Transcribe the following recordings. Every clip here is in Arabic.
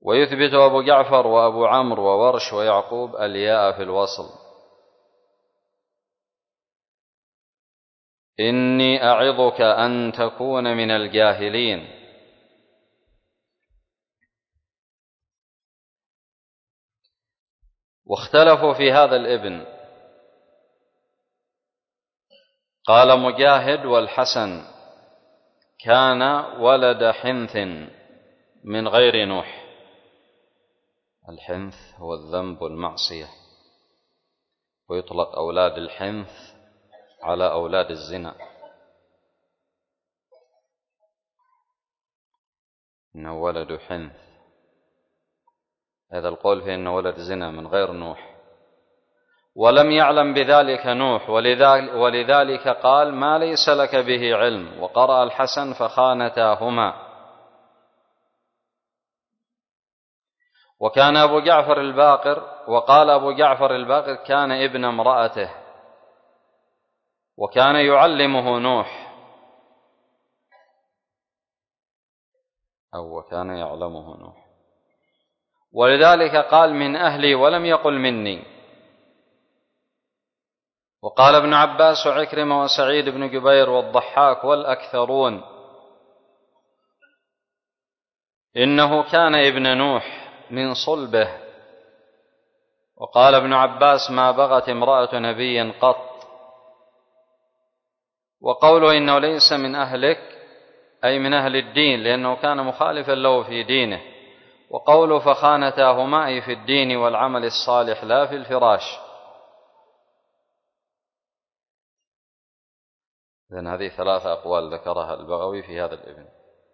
ويثبت أبو جعفر وأبو عمرو وورش ويعقوب الياء في الوصل. إني أعظك أن تكون من الجاهلين. واختلفوا في هذا الابن، قال مجاهد والحسن كان ولد حنث من غير نوح. الحنث هو الذنب والمعصية، ويطلق أولاد الحنث على أولاد الزنا، إنه ولد حنث. هذا القول في أنه ولد زنا من غير نوح، ولم يعلم بذلك نوح، ولذلك قال ما ليس لك به علم. وقرأ الحسن فخانتاهما. وكان أبو جعفر الباقر، وقال أبو جعفر الباقر كان ابن امرأته، وكان يعلمه نوح، أو وكان يعلمه نوح، ولذلك قال من أهلي ولم يقل مني. وقال ابن عباس وعكرمة وسعيد بن جبير والضحاك والأكثرون إنه كان ابن نوح من صلبه. وقال ابن عباس ما بغت امرأة نبي قط. وقوله إنه ليس من أهلك أي من أهل الدين، لأنه كان مخالفا له في دينه. وقوله فخانتاهما أي في الدين والعمل الصالح لا في الفراش. إذن هذه ثلاثة أقوال ذكرها البغوي في هذا الابن.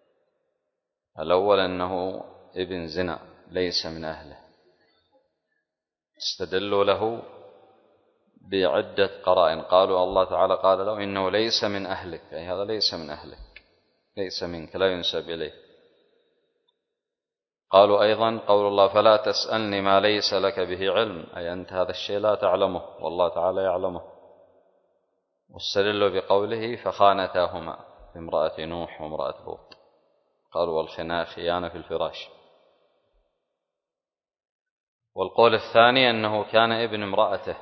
الأول أنه ابن زنا ليس من أهله، استدلوا له بعدة قرائن. قالوا الله تعالى قال له إنه ليس من أهلك، أي هذا ليس من أهلك، ليس منك، لا ينسب إليه. قالوا أيضا قول الله فلا تسألني ما ليس لك به علم، أي أنت هذا الشيء لا تعلمه والله تعالى يعلمه. واستدلوا بقوله فخانتاهما، امرأة نوح وامرأة لوط. قالوا والخناء خيانة في الفراش. والقول الثاني أنه كان ابن امرأته،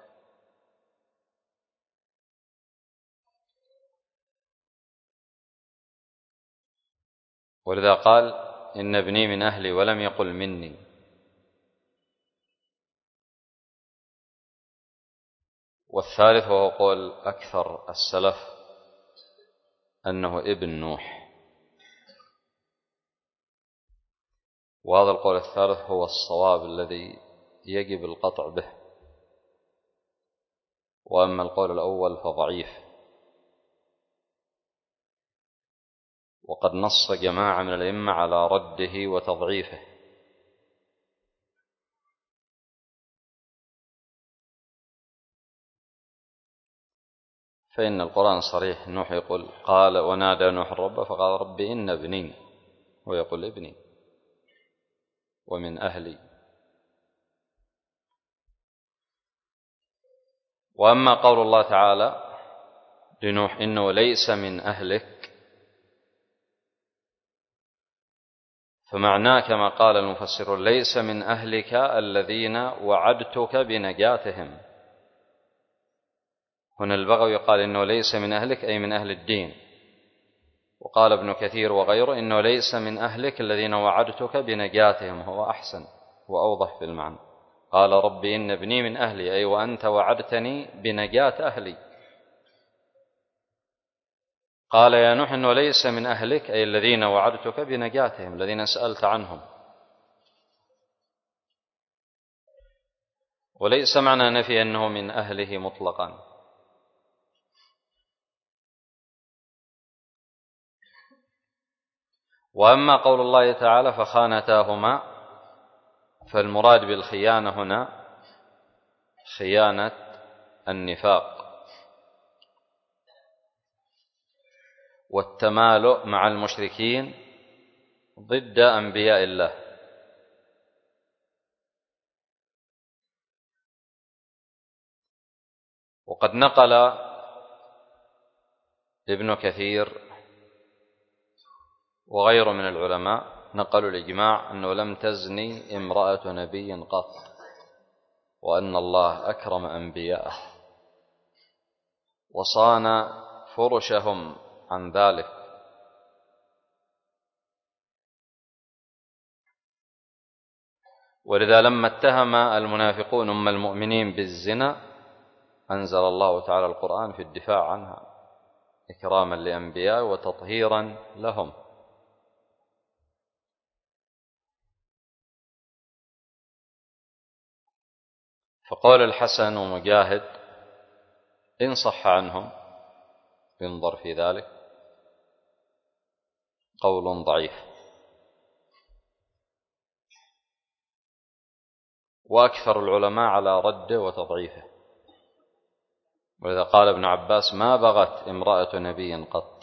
ولذا قال إن ابني من أهلي ولم يقل مني. والثالث وهو قول أكثر السلف أنه ابن نوح. وهذا القول الثالث هو الصواب الذي يجب القطع به. وأما القول الأول فضعيف، وقد نص جماعة من الأئمة على رده وتضعيفه. فإن القرآن صريح، نوح يقول قال ونادى نوح الرب فقال رب إن ابني، ويقول ابني ومن أهلي. وأما قول الله تعالى لنوح إنه ليس من أهلك، فمعناه كما قال المفسرون ليس من أهلك الذين وعدتك بنجاتهم. هنا البغوي قال إنه ليس من أهلك أي من أهل الدين. وقال ابن كثير وغيره إنه ليس من أهلك الذين وعدتك بنجاتهم، هو أحسن وأوضح في المعنى. قال رب إن ابني من أهلي أي وأنت وعدتني بنجاة أهلي. قال يا نوح إنه ليس من أهلك أي الذين وعدتك بنجاتهم، الذين سألت عنهم. وليس معنى نفي أنه من أهله مطلقا. وأما قول الله تعالى فخانتاهما، فالمراد بالخيانة هنا خيانة النفاق والتمالؤ مع المشركين ضد أنبياء الله. وقد نقل ابن كثير وغيره من العلماء نقلوا الإجماع أنه لم تزني امرأة نبي قط، وأن الله أكرم أنبياءه وصان فرشهم عن ذلك. ولذا لما اتهم المنافقون أم المؤمنين بالزنا أنزل الله تعالى القرآن في الدفاع عنها إكراما لأنبياء وتطهيرا لهم. فقول الحسن ومجاهد إن صح عنهم ينظر في ذلك قول ضعيف، وأكثر العلماء على رده وتضعيفه. ولذا قال ابن عباس ما بغت امرأة نبي قط.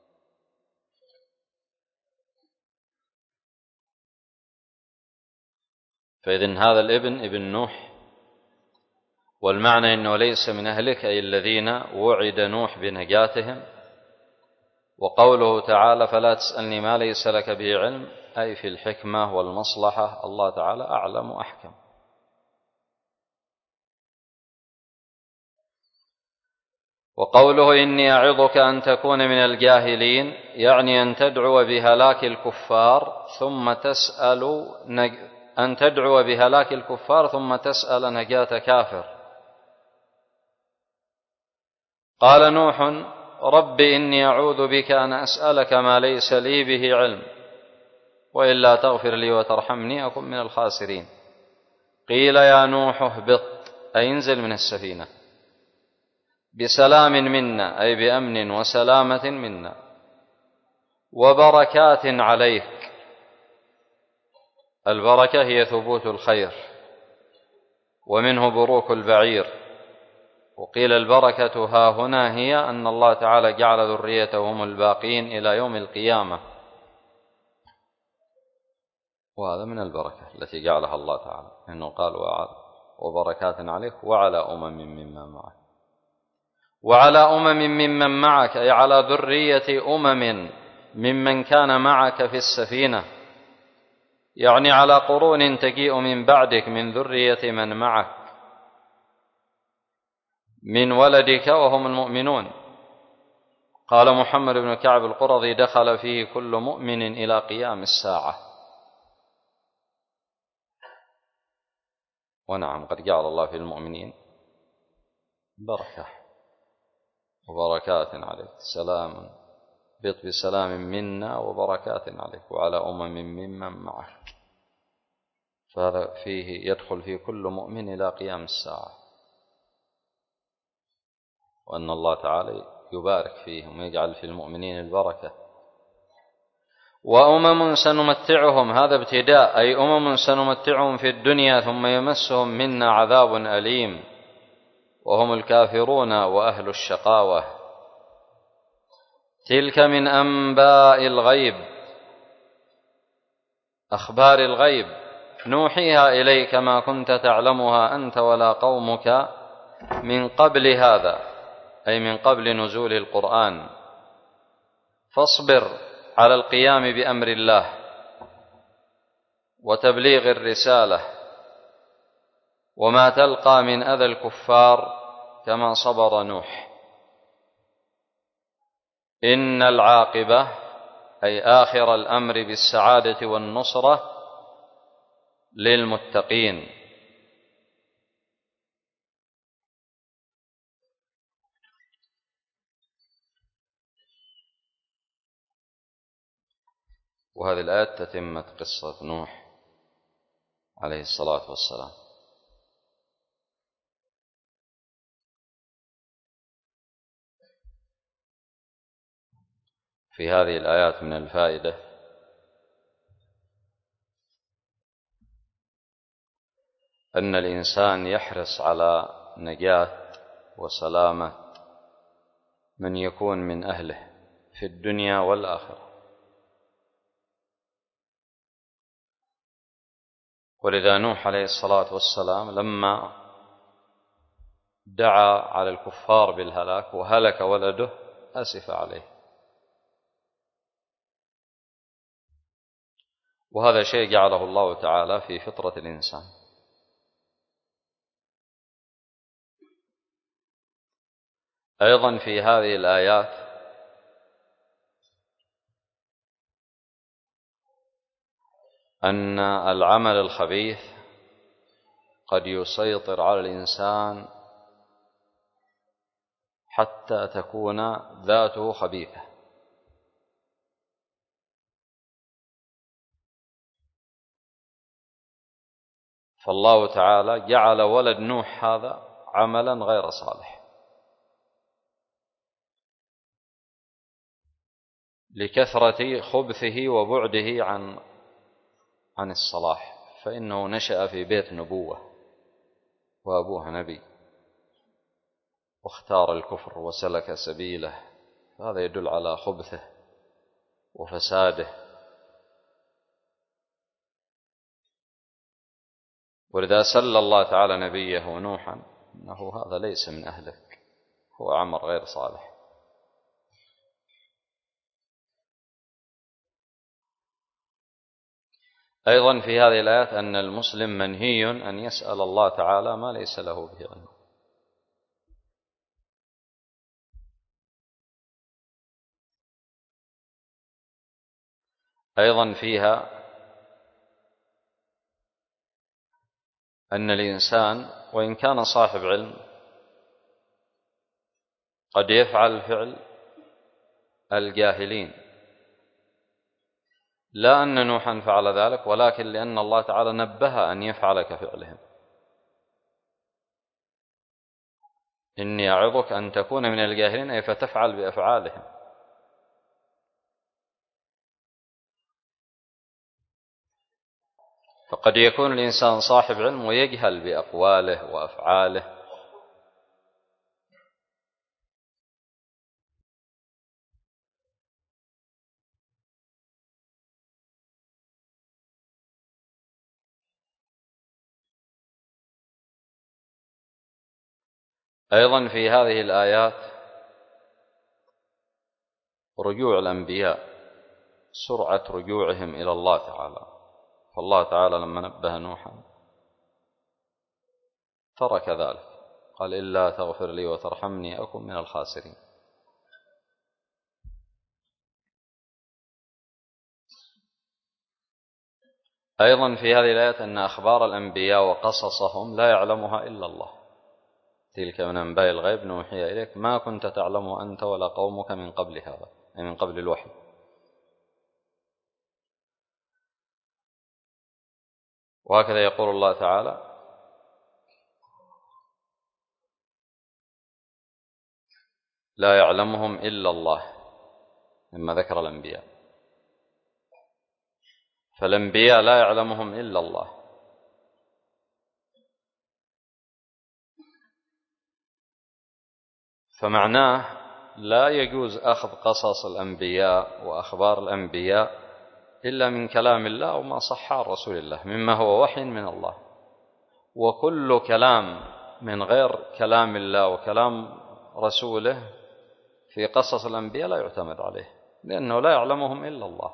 فإذن هذا الابن ابن نوح، والمعنى أنه ليس من أهلك أي الذين وعد نوح بنجاتهم. وقوله تعالى فلا تسألني ما ليس لك به علم أي في الحكمة والمصلحة الله تعالى أعلم وأحكم. وقوله إني أعظك أن تكون من الجاهلين يعني أن تدعو بهلاك الكفار ثم تسأل نجاة كافر. قال نوح رب إني أعوذ بك أن أسألك ما ليس لي به علم وإلا تغفر لي وترحمني أكن من الخاسرين. قيل يا نوح اهبط أي انزل من السفينة بسلام منا أي بأمن وسلامة منا وبركات عليك. البركة هي ثبوت الخير ومنه بروك البعير. وقيل البركة ها هنا هي أن الله تعالى جعل ذريته هم الباقين إلى يوم القيامة، وهذا من البركة التي جعلها الله تعالى، إنه قال وبركات عليك وعلى ممن معك. وعلى ممن معك أي على ذرية ممن كان معك في السفينة، يعني على قرون تجيء من بعدك من ذرية من معك من ولدك وهم المؤمنون. قال محمد بن كعب القرظي دخل فيه كل مؤمن إلى قيام الساعة. ونعم قد جعل الله في المؤمنين بركة وبركات عليك، سلام بط بسلام منا وبركات عليك وعلى ممن معك. فهذا فيه يدخل في كل مؤمن إلى قيام الساعة، وأن الله تعالى يبارك فيهم ويجعل في المؤمنين البركة. سنمتعهم هذا ابتداء أي سنمتعهم في الدنيا ثم يمسهم منا عذاب أليم وهم الكافرون وأهل الشقاوة. تلك من أنباء الغيب أخبار الغيب نوحيها إليك ما كنت تعلمها أنت ولا قومك من قبل هذا أي من قبل نزول القرآن. فاصبر على القيام بأمر الله وتبليغ الرسالة وما تلقى من أذى الكفار كما صبر نوح. إن العاقبة أي آخر الأمر بالسعادة والنصرة للمتقين. وهذه الآية تتمة قصة نوح عليه الصلاة والسلام. في هذه الآيات من الفائدة أن الإنسان يحرص على نجاة وسلامة من يكون من أهله في الدنيا والآخرة. ولذا نوح عليه الصلاة والسلام لما دعا على الكفار بالهلاك وهلك ولده أسف عليه، وهذا شيء جعله الله تعالى في فطرة الإنسان. أيضا في هذه الآيات أن العمل الخبيث قد يسيطر على الإنسان حتى تكون ذاته خبيثة. فالله تعالى جعل ولد نوح هذا عملا غير صالح لكثرة خبثه وبعده عن الصلاح، فإنه نشأ في بيت نبوة وأبوه نبي واختار الكفر وسلك سبيله، هذا يدل على خبثه وفساده. ولذا سل الله تعالى نبيه نوحا أنه هذا ليس من أهلك، هو عمل غير صالح. أيضا في هذه الآيات أن المسلم منهي أن يسأل الله تعالى ما ليس له به علم. أيضا فيها أن الإنسان وإن كان صاحب علم قد يفعل فعل الجاهلين، لا أن نوحا فعل ذلك، ولكن لأن الله تعالى نبه أن يفعل كفعلهم. إني أعظك أن تكون من الجاهلين، أي فتفعل بأفعالهم. فقد يكون الإنسان صاحب علم ويجهل بأقواله وأفعاله. أيضا في هذه الآيات رجوع الأنبياء، سرعة رجوعهم إلى الله تعالى. فالله تعالى لما نبه نوحا ترك ذلك، قال إلا تغفر لي وترحمني أكن من الخاسرين. أيضا في هذه الآيات أن أخبار الأنبياء وقصصهم لا يعلمها إلا الله. تلك من أنباء الغيب نوحي إليك ما كنت تعلمه أنت ولا قومك من قبل هذا، أي من قبل الوحي. وهكذا يقول الله تعالى لا يعلمهم إلا الله مما ذكر الأنبياء، فالأنبياء لا يعلمهم إلا الله. فمعناه لا يجوز أخذ قصص الأنبياء وأخبار الأنبياء إلا من كلام الله وما صح عن رسول الله مما هو وحي من الله. وكل كلام من غير كلام الله وكلام رسوله في قصص الأنبياء لا يعتمد عليه، لأنه لا يعلمهم إلا الله،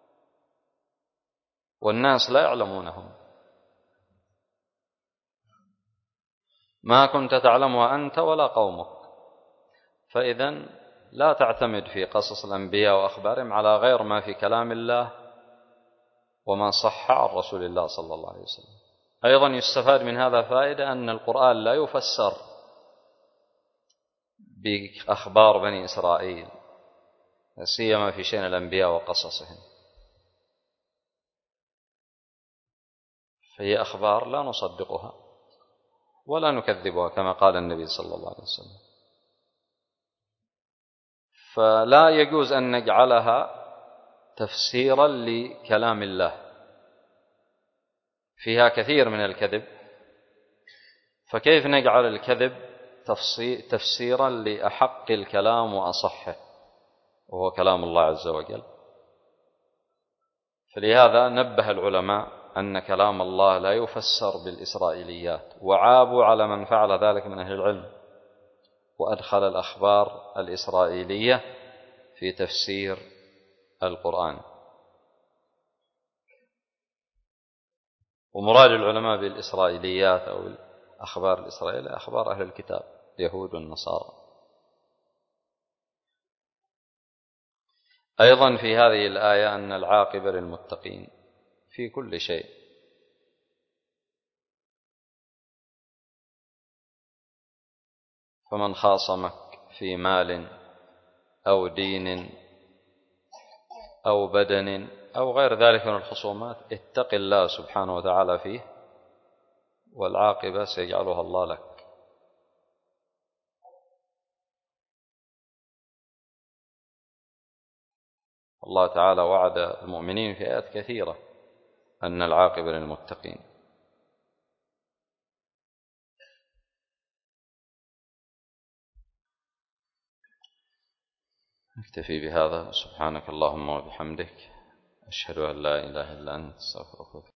والناس لا يعلمونهم. ما كنت تعلمها أنت ولا قومك. فإذن لا تعتمد في قصص الأنبياء وأخبارهم على غير ما في كلام الله وما صح عن رسول الله صلى الله عليه وسلم. أيضا يستفاد من هذا فائدة أن القرآن لا يفسر بأخبار بني إسرائيل سيما في شأن الأنبياء وقصصهم، فهي أخبار لا نصدقها ولا نكذبها كما قال النبي صلى الله عليه وسلم. فلا يجوز أن نجعلها تفسيرا لكلام الله، فيها كثير من الكذب، فكيف نجعل الكذب تفسيرا لأحق الكلام وأصحه وهو كلام الله عز وجل؟ فلهذا نبه العلماء أن كلام الله لا يفسر بالإسرائيليات، وعابوا على من فعل ذلك من أهل العلم وأدخل الأخبار الإسرائيلية في تفسير القرآن. ومراد العلماء بالإسرائيليات أو الأخبار الإسرائيلية أخبار أهل الكتاب اليهود والنصارى. أيضا في هذه الآية أن العاقبة للمتقين في كل شيء، فمن خاصمك في مال أو دين أو بدن أو غير ذلك من الخصومات اتق الله سبحانه وتعالى فيه، والعاقبة سيجعلها الله لك. الله تعالى وعد المؤمنين في آيات كثيرة أن العاقبة للمتقين. نكتفي بهذا. سبحانك اللهم وبحمدك، أشهد أن لا إله إلا أنت، أستغفرك.